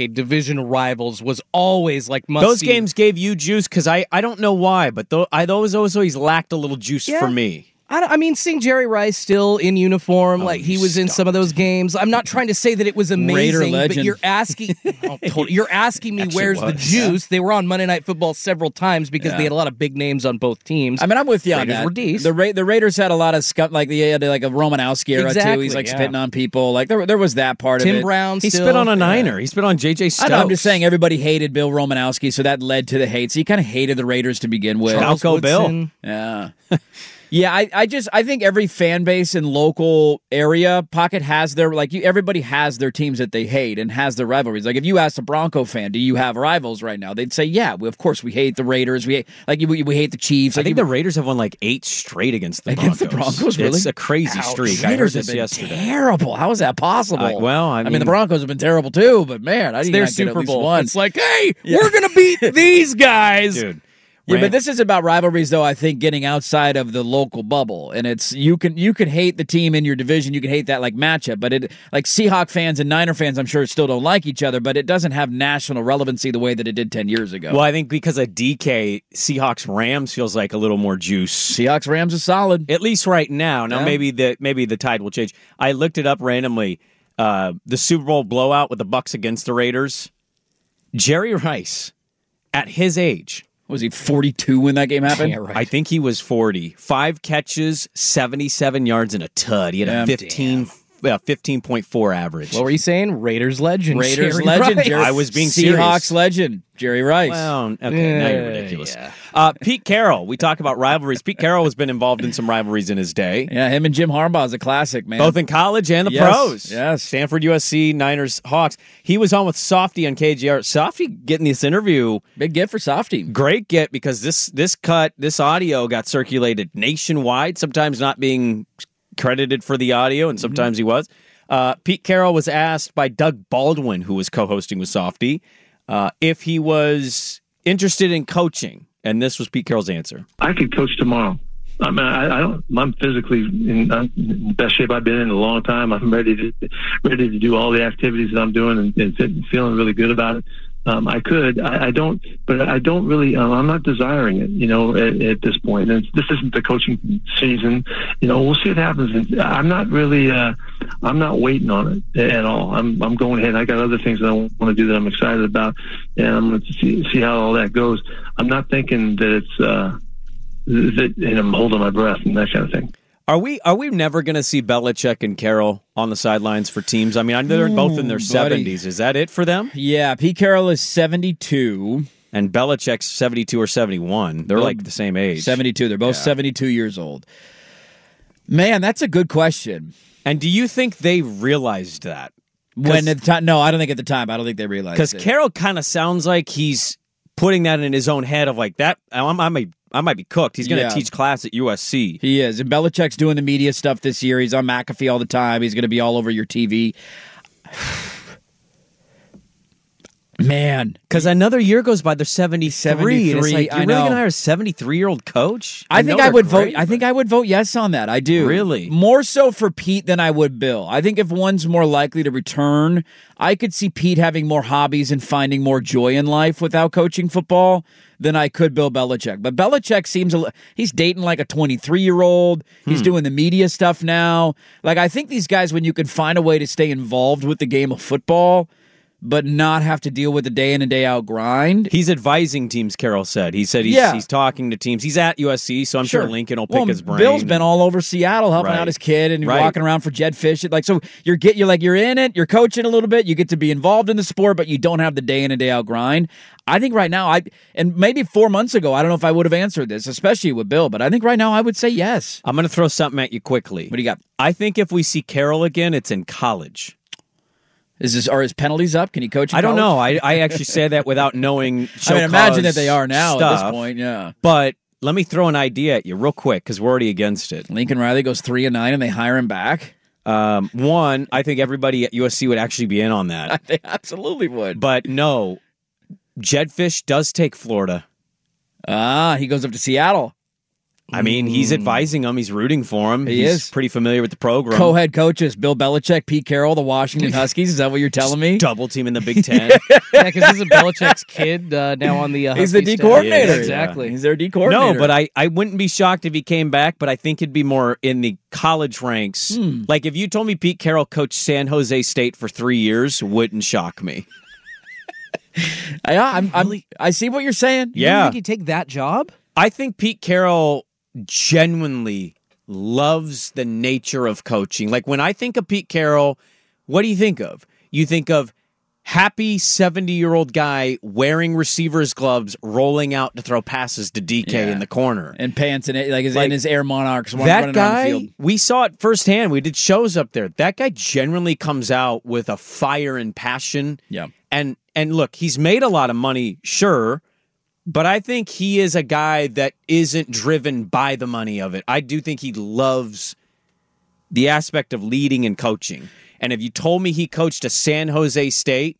decade, division rivals was always like must.
Those games gave you juice because I don't know why, but I always lacked a little juice for me.
I mean, seeing Jerry Rice still in uniform, like he was in some of those games. I'm not trying to say that it was amazing, but you're asking, you're asking me where's the juice. They were on Monday Night Football several times because they had a lot of big names on both teams.
I mean, I'm with you on
Raiders
that.
Were decent.
The Raiders had a lot of scum, like they had like a Romanowski era too. He's like spitting on people. Like there was that part of it.
Tim Brown.
He spit on a Niner. He spit on J.J. Stokes.
I'm just saying everybody hated Bill Romanowski, so that led to the hate. So you kind of hated the Raiders to begin with.
Falco Bill.
Yeah. Yeah, I think every fan base and local area pocket has their everybody has their teams that they hate and has their rivalries. Like if you ask a Bronco fan, do you have rivals right now? They'd say, yeah, of course we hate the Raiders. We hate we hate the Chiefs.
I think the Raiders have won like 8 straight against the Broncos.
Against the Broncos, really?
It's a crazy streak.
Raiders
I heard this
have been
yesterday.
Terrible. How is that possible?
I mean
the Broncos have been terrible too. But man, I
their Super Bowl. It's like, hey, we're gonna beat these guys,
dude.
Yeah, but this is about rivalries, though. I think getting outside of the local bubble, and it's you can hate the team in your division, you can hate that like matchup, but it like Seahawk fans and Niner fans, I'm sure still don't like each other, but it doesn't have national relevancy the way that it did 10 years ago.
Well, I think because of DK, Seahawks Rams feels like a little more juice.
Seahawks Rams is solid,
at least right now. Now maybe the tide will change. I looked it up randomly. The Super Bowl blowout with the Bucs against the Raiders. Jerry Rice, at his age.
Was he 42 when that game happened?
Yeah, right. I think he was 40. 5 catches, 77 yards, and a tud. He had a 15.4 average.
What were you saying? Raiders legend.
Raiders
Jerry
legend.
Rice.
Jerry,
I was being
Seahawks
serious.
legend. Jerry Rice.
Well, okay, now you're ridiculous. Yeah. Pete Carroll. We talk about rivalries. Pete Carroll has been involved in some rivalries in his day.
Yeah, him and Jim Harbaugh is a classic, man.
Both in college and the pros.
Yes.
Stanford, USC, Niners, Hawks. He was on with Softy on KGR. Softy getting this interview.
Big get for Softy.
Great get because this audio got circulated nationwide, sometimes not being credited for the audio, and sometimes he was. Pete Carroll was asked by Doug Baldwin, who was co-hosting with Softy, if he was interested in coaching, and this was Pete Carroll's answer.
I could coach tomorrow. I mean, I'm physically in the best shape I've been in a long time. I'm ready to do all the activities that I'm doing and feeling really good about it. I could. I don't really. I'm not desiring it. At this point, and this isn't the coaching season. We'll see what happens. I'm not really. I'm not waiting on it at all. I'm going ahead. I got other things that I want to do that I'm excited about, and I'm going to see how all that goes. I'm not thinking that it's that I'm holding my breath and that kind of thing.
Are we never going to see Belichick and Carroll on the sidelines for teams? I mean, they're both in their 70s. Is that it for them?
Yeah, Pete Carroll is 72.
And Belichick's 72 or 71. They're like the same age.
72. They're both 72 years old. Man, that's a good question.
And do you think they realized that?
When at the time? No, I don't think at the time. I don't think they realized it.
Because Carroll kind of sounds like he's putting that in his own head of like that. I might be cooked. He's going to teach class at USC.
He is. And Belichick's doing the media stuff this year. He's on McAfee all the time. He's going to be all over your TV. Man.
Because another year goes by, they're 73. And it's like, you're really going to hire a 73-year-old coach?
I think I would vote. I think I would vote yes on that. I do.
Really?
More so for Pete than I would Bill. I think if one's more likely to return, I could see Pete having more hobbies and finding more joy in life without coaching football than I could Bill Belichick. But Belichick seems he's dating like a 23-year-old. He's doing the media stuff now. Like, I think these guys, when you can find a way to stay involved with the game of football but not have to deal with the day in and day out grind.
He's advising teams, Carroll said. He said he's talking to teams. He's at USC, so I'm sure Lincoln will pick his brain.
Bill's been all over Seattle helping out his kid and walking around for Jed Fish. Like, so you're in it, you're coaching a little bit, you get to be involved in the sport, but you don't have the day in and day out grind. I think right now, and maybe 4 months ago, I don't know if I would have answered this, especially with Bill, but I think right now I would say yes.
I'm going to throw something at you quickly.
What do you got?
I think if we see Carroll again, it's in college.
Are his penalties up? Can he coach in
college? I don't know. I actually say that without knowing
I mean, imagine that they are now at this point, yeah.
But let me throw an idea at you real quick because we're already against it.
Lincoln Riley goes 3-9 and they hire him back?
One, I think everybody at USC would actually be in on that.
They absolutely would.
But no, Jed Fish does take Florida.
He goes up to Seattle.
I mean, he's advising him. He's rooting for him. He's pretty familiar with the program.
Co-head coaches, Bill Belichick, Pete Carroll, the Washington Huskies. Is that what you're telling me?
Double team in the Big Ten.
Yeah, because this is Belichick's kid now on the
He's the D coordinator.
Yeah, exactly.
He's their D coordinator.
No, but I wouldn't be shocked if he came back, but I think it'd be more in the college ranks. Like, if you told me Pete Carroll coached San Jose State for 3 years, wouldn't shock me.
I see what you're saying.
You don't think he'd take that job?
I think Pete Carroll genuinely loves the nature of coaching. Like, when I think of Pete Carroll, what do you think of? You think of happy 70-year-old guy wearing receiver's gloves, rolling out to throw passes to DK in the corner.
And pants in his Air Monarchs.
That guy, we saw it firsthand. We did shows up there. That guy generally comes out with a fire and passion.
Yeah.
And look, he's made a lot of money, sure, but I think he is a guy that isn't driven by the money of it. I do think he loves the aspect of leading and coaching. And if you told me he coached a San Jose State,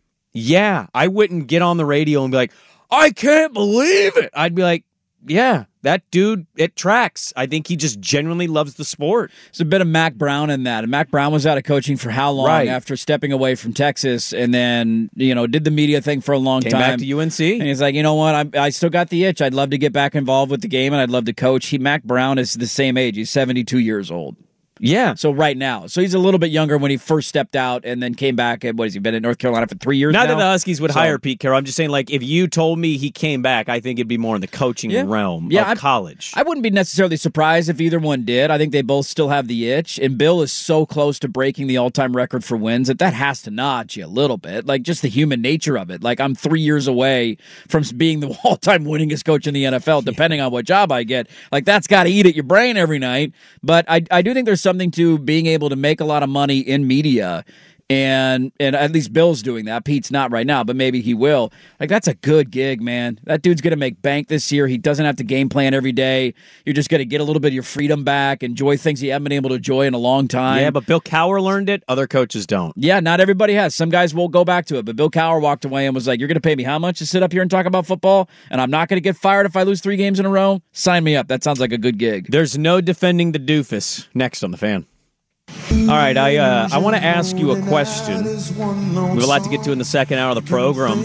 I wouldn't get on the radio and be like, I can't believe it. I'd be like, yeah, that dude, it tracks. I think he just genuinely loves the sport.
There's a bit of Mac Brown in that. And Mac Brown was out of coaching for how long after stepping away from Texas and then, did the media thing for a long time.
Came back to UNC.
And he's like, you know what? I still got the itch. I'd love to get back involved with the game and I'd love to coach. Mac Brown is the same age. He's 72 years old.
Yeah.
So right now. So he's a little bit younger when he first stepped out and then came back. What has he been in North Carolina for 3 years now?
Not that the Huskies would hire Pete Carroll. I'm just saying, like, if you told me he came back, I think it'd be more in the coaching realm of college.
I wouldn't be necessarily surprised if either one did. I think they both still have the itch. And Bill is so close to breaking the all-time record for wins that has to notch you a little bit. Like, just the human nature of it. Like, I'm 3 years away from being the all-time winningest coach in the NFL, depending on what job I get. Like, that's got to eat at your brain every night. But I do think there's something to being able to make a lot of money in media, and at least Bill's doing that. Pete's not right now, but maybe he will. Like, that's a good gig, man. That dude's going to make bank this year. He doesn't have to game plan every day. You're just going to get a little bit of your freedom back, enjoy things you haven't been able to enjoy in a long time.
Yeah, but Bill Cowher learned it. Other coaches don't.
Yeah, not everybody has. Some guys will go back to it, but Bill Cowher walked away and was like, you're going to pay me how much to sit up here and talk about football, and I'm not going to get fired if I lose 3 games in a row? Sign me up. That sounds like a good gig.
There's no defending the doofus. Next on The Fan. All right, I want to ask you a question. We have a lot to get to in the second hour of the program.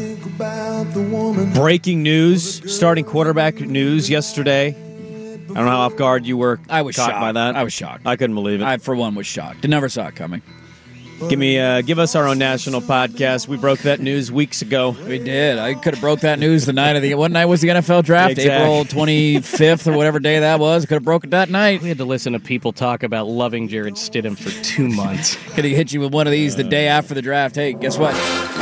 Breaking news, starting quarterback news yesterday. I don't know how off guard you were.
I was
caught
shocked
by that.
I was shocked.
I couldn't believe it.
I, for one, was shocked. I never saw it coming.
Give us our own national podcast. We broke that news weeks ago.
We did. I could have broke that news the night of the... What night was the NFL draft?
Exactly.
April 25th or whatever day that was. Could have broke it that night.
We had to listen to people talk about loving Jared Stidham for 2 months.
Could have hit you with one of these the day after the draft. Hey, guess what?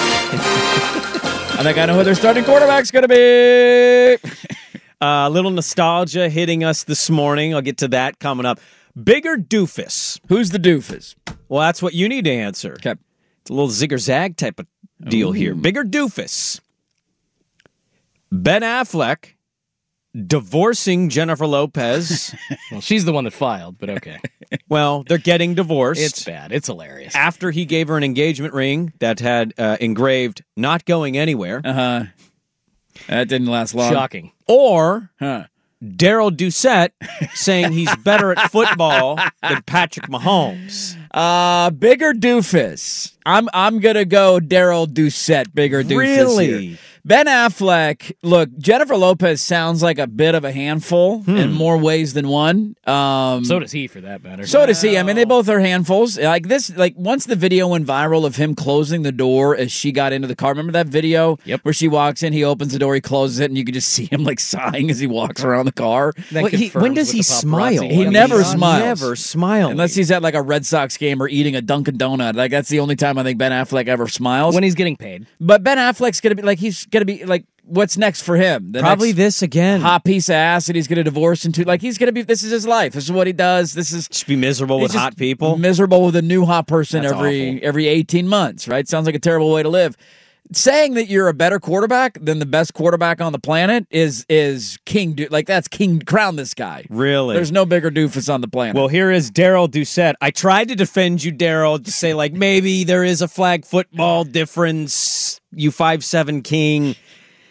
I think I know who their starting quarterback's going to be.
A little nostalgia hitting us this morning. I'll get to that coming up. Bigger doofus.
Who's the doofus?
Well, that's what you need to answer.
Okay.
It's a little zigger-zag type of deal here. Bigger doofus. Ben Affleck divorcing Jennifer Lopez.
Well, she's the one that filed, but okay.
Well, they're getting divorced.
It's bad. It's hilarious.
After he gave her an engagement ring that had engraved, not going anywhere.
Uh-huh. That didn't last long.
Shocking.
Or... Daryl Doucette saying he's better at football than Patrick Mahomes.
Bigger doofus. I'm gonna go Daryl Doucette. Bigger doofus.
Really?
Here. Ben Affleck. Look, Jennifer Lopez sounds like a bit of a handful in more ways than one.
So does he, for that matter.
So does he. I mean, they both are handfuls. Like this. Like once the video went viral of him closing the door as she got into the car. Remember that video?
Yep.
Where she walks in, he opens the door, he closes it, and you can just see him like sighing as he walks around the car.
When does he smile?
He never smiles.
Never smiles.
Unless he's at like a Red Sox game or eating a Dunkin' Donut. Like that's the only time I think Ben Affleck ever smiles.
When he's getting paid.
But Ben Affleck's gonna be like what's next for him?
Probably this again.
Hot piece of ass that he's gonna divorce into. Like he's gonna be. This is his life. This is what he does. This is
just be miserable with hot people.
Miserable with a new hot person
That's
every 18 months. Right? Sounds like a terrible way to live. Saying that you're a better quarterback than the best quarterback on the planet is king. Like that's king. Crown this guy.
Really?
There's no bigger doofus on the planet.
Well, here is Daryl Doucette. I tried to defend you, Daryl, to say like maybe there is a flag football difference. You 5'7" king.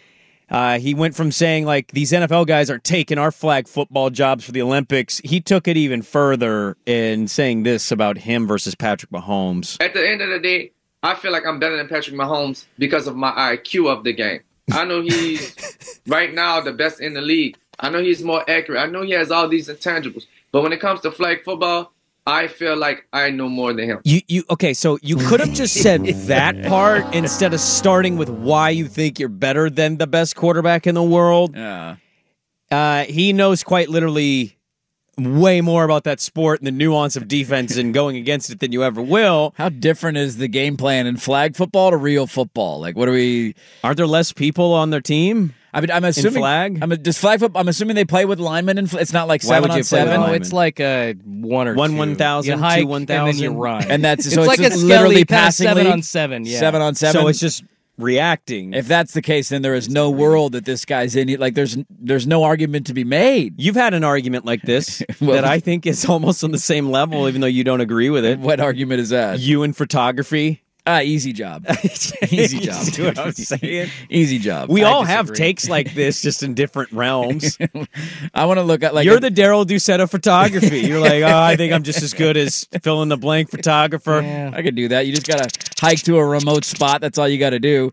He went from saying, like, these NFL guys are taking our flag football jobs for the Olympics. He took it even further in saying this about him versus Patrick Mahomes.
At the end of the day, I feel like I'm better than Patrick Mahomes because of my IQ of the game. I know he's right now the best in the league. I know he's more accurate. I know he has all these intangibles. But when it comes to flag football, I feel like I know more than him.
Okay, so you could have just said that part instead of starting with why you think you're better than the best quarterback in the world.
Yeah.
He knows quite literally way more about that sport and the nuance of defense and going against it than you ever will.
How different is the game plan in flag football to real football? Like, what are we?
Aren't there less people on their team?
I mean, I'm assuming
in flag.
Does flag football? I'm assuming they play with linemen. It's not like 7-on-7.
No, it's like a 1 or 2.
1,000, 2 1,000,
and then you run.
And that's
it's
so
like
it's
a
literally
passing
passing
7-on-7. Yeah,
7-on-7.
So it's just reacting.
If that's the case, then there is no world that this guy's in. Like, there's no argument to be made.
You've had an argument like this that I think is almost on the same level, even though you don't agree with it.
What argument is that?
You in photography.
Easy job. Easy job.
See what I'm saying?
Easy job.
We all have takes like this, just in different realms.
I want to look at
you're the Daryl Doucette of photography. You're like, I think I'm just as good as fill in the blank photographer.
Yeah, I could do that. You just gotta hike to a remote spot. That's all you got to do.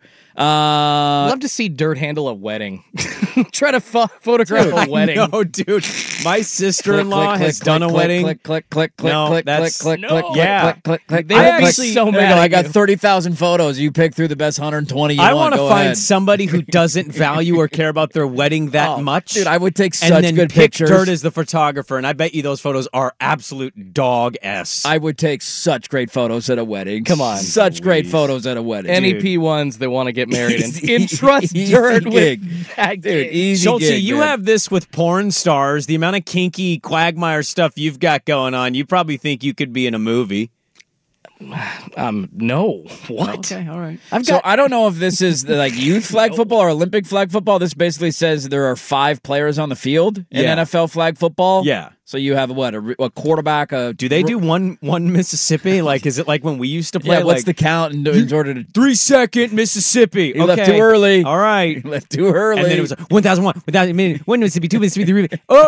Love to see Dirt handle a wedding. Try to photograph a wedding.
No, dude. My sister-in-law has done a wedding.
Click, click, click, click,
No,
click,
that's-
click,
no.
click,
Yeah.
click, click, click.
They are actually so mad at
I got
you.
30,000 photos. You pick through the best 120 you
I
want
want to
Go
find
ahead.
somebody who doesn't value or care about their wedding that much.
Dude, I would take
and
such
then
good
pick
pictures.
Dirt as the photographer, and I bet you those photos are absolute dog-s.
I would take such great photos at a wedding.
Come on.
Such great photos at a wedding.
NEP ones that want to get married and entrust Dirt
gig.
with that
Dude,
gig.
easy
Schulte,
gig,
you
man.
have this with porn stars. The amount of kinky Quagmire stuff you've got going on, you probably think you could be in a movie.
No. What?
Okay, all right.
So I don't know if this is like youth flag football or Olympic flag football. This basically says there are 5 players on the field in
Yeah.
NFL flag football.
Yeah.
So you have what a quarterback.
Do they do one Mississippi? Like, is it like when we used to play?
Yeah. What's
like,
the count in order to?
3-second Mississippi?
He left too early.
All right.
He left too early.
And then it was 1,001, 1 Mississippi, 2 Mississippi, 3. Oh,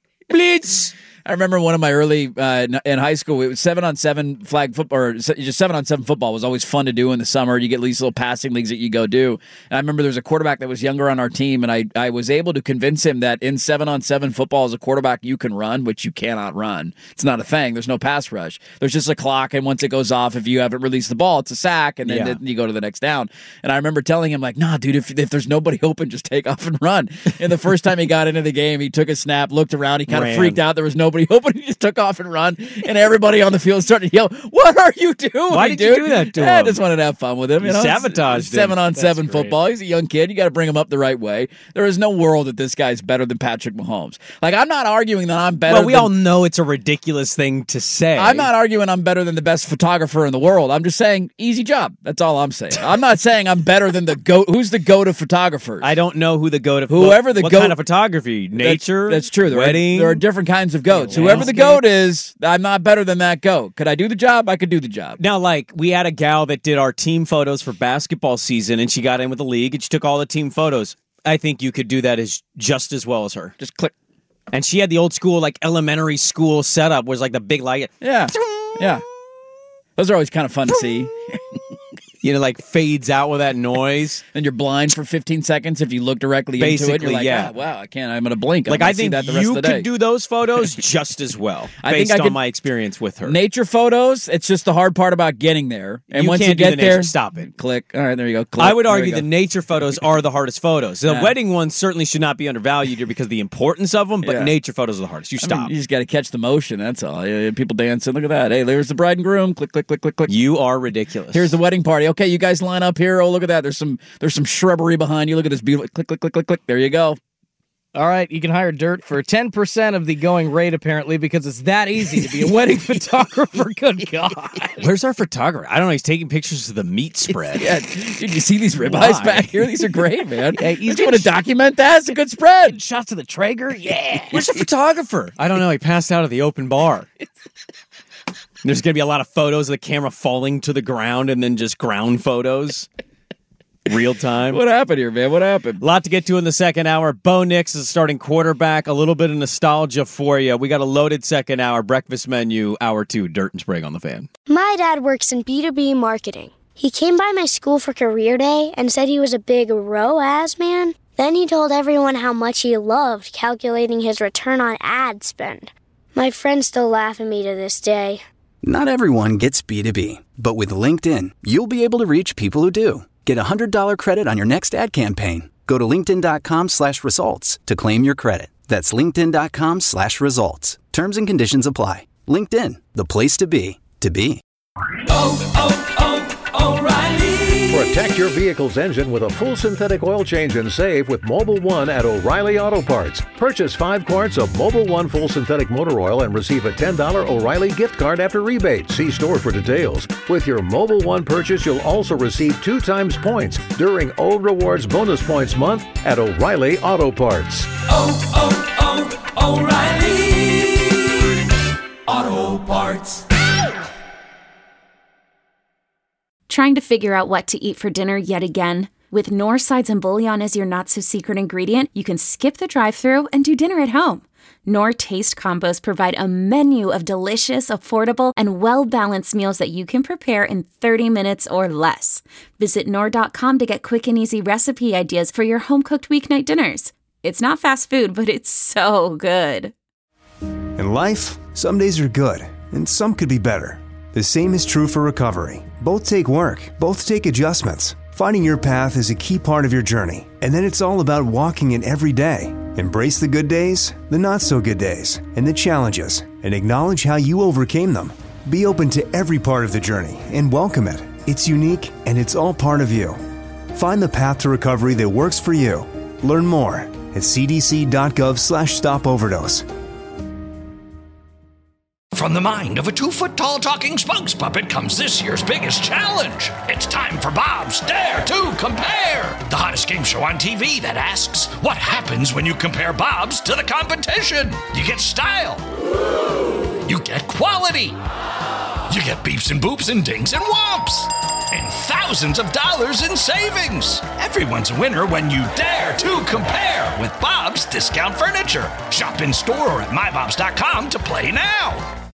blitz.
I remember one of my early in high school. It was 7-on-7 flag football, or just 7-on-7 football was always fun to do in the summer. You get these little passing leagues that you go do. And I remember there was a quarterback that was younger on our team, and I was able to convince him that in 7-on-7 football, as a quarterback, you can run, which you cannot run. It's not a thing. There's no pass rush. There's just a clock, and once it goes off, if you haven't released the ball, it's a sack, and then you go to the next down. And I remember telling him, like, nah, dude, if there's nobody open, just take off and run. And the first time he got into the game, he took a snap, looked around, he kind of freaked out. There was nobody open. He just took off and run, and everybody on the field started to yell, "What are you doing?
Why did you do that to him?
I just wanted to have fun with him.
You sabotaged him.
7-on-7 football. He's a young kid. You got to bring him up the right way. There is no world that this guy's better than Patrick Mahomes. Like, I'm not arguing that I'm better.
Well, we all know it's a ridiculous thing to say.
I'm not arguing I'm better than the best photographer in the world. I'm just saying, easy job. That's all I'm saying. I'm not saying I'm better than the GOAT. Who's the GOAT of photographers?
I don't know who the GOAT of
Whoever the
what
GOAT
kind of photography? Nature?
That's true.
Wedding?
There are different kinds of GOATs. Whoever the GOAT is, I'm not better than that GOAT. Could I do the job? I could do the job.
Now, like, we had a gal that did our team photos for basketball season, and she got in with the league, and she took all the team photos. I think you could do that just as well as her.
Just click.
And she had the old school, like, elementary school setup, was like the big light.
Yeah. Yeah. Those are always kind of fun to see.
You know, like fades out with that noise.
And you're blind for 15 seconds if you look directly into it. You're like,
yeah.
wow, I'm going to blink.
Like, I think
that the rest
you
of the day.
could do those photos just as well,
I think
based
I
on
could-
my experience with her.
Nature photos, it's just the hard part about getting there. And
You
once
can't
you
do
get
the nature.
there,
Stop it.
Click. All right, there you go. Click.
I would
There
argue
you
the
go.
nature photos are the hardest photos. The
Yeah.
wedding ones certainly should not be undervalued here because of the importance of them, but
Yeah.
nature photos are the hardest. You
I mean,
stop.
you just got to catch the motion. That's all. People dancing. Look at that. Hey, there's the bride and groom. Click, click, click, click, click.
You are ridiculous.
Here's the wedding party. Okay, you guys line up here. Oh, look at that. There's some shrubbery behind you. Look at this beautiful. Click, click, click, click, click. There you go.
All right, you can hire Dirt for 10% of the going rate, apparently, because it's that easy to be a wedding photographer. Good God.
Where's our photographer? I don't know. He's taking pictures of the meat spread.
Yeah, dude, you see these ribeyes
Why?
back here? These are great, man.
Hey,
you want to document that? It's a good spread.
Shots of the Traeger? Yeah.
Where's the photographer? I don't know. He passed out at the open bar. There's going to be a lot of photos of the camera falling to the ground and then just ground photos. Real time.
What happened here, man? What happened?
A lot to get to in the second hour. Bo Nix is starting quarterback. A little bit of nostalgia for you. We got a loaded second hour. Breakfast menu, hour 2. Dirt and Sprague on the Fan.
My dad works in B2B marketing. He came by my school for career day and said he was a big ROAS man. Then he told everyone how much he loved calculating his return on ad spend. My friends still laugh at me to this day.
Not everyone gets B2B, but with LinkedIn, you'll be able to reach people who do. Get a $100 credit on your next ad campaign. Go to linkedin.com/results to claim your credit. That's linkedin.com/results. Terms and conditions apply. LinkedIn, the place to be, to be.
O'Reilly. Protect your vehicle's engine with a full synthetic oil change and save with Mobil 1 at O'Reilly Auto Parts. Purchase 5 quarts of Mobil 1 full synthetic motor oil and receive a $10 O'Reilly gift card after rebate. See store for details. With your Mobil 1 purchase, you'll also receive 2 times points during O Rewards Bonus Points Month at O'Reilly Auto Parts.
O'Reilly Auto Parts.
Trying to figure out what to eat for dinner yet again? With Knorr Sides and Bouillon as your not-so-secret ingredient, you can skip the drive-thru and do dinner at home. Knorr Taste Combos provide a menu of delicious, affordable, and well-balanced meals that you can prepare in 30 minutes or less. Visit Knorr.com to get quick and easy recipe ideas for your home-cooked weeknight dinners. It's not fast food, but it's so good.
In life, some days are good, and some could be better. The same is true for recovery. Both take work, both take adjustments. Finding your path is a key part of your journey, and then it's all about walking it every day. Embrace the good days, the not-so-good days, and the challenges, and acknowledge how you overcame them. Be open to every part of the journey and welcome it. It's unique, and it's all part of you. Find the path to recovery that works for you. Learn more at cdc.gov/stopoverdose.
From the mind of a 2-foot-tall talking spokes puppet comes this year's biggest challenge. It's time for Bob's Dare to Compare, the hottest game show on TV that asks, what happens when you compare Bob's to the competition? You get style. You get quality. You get beeps and boops and dings and whomps. And thousands of dollars in savings. Everyone's a winner when you dare to compare with Bob's Discount Furniture. Shop in store or at mybobs.com to play now.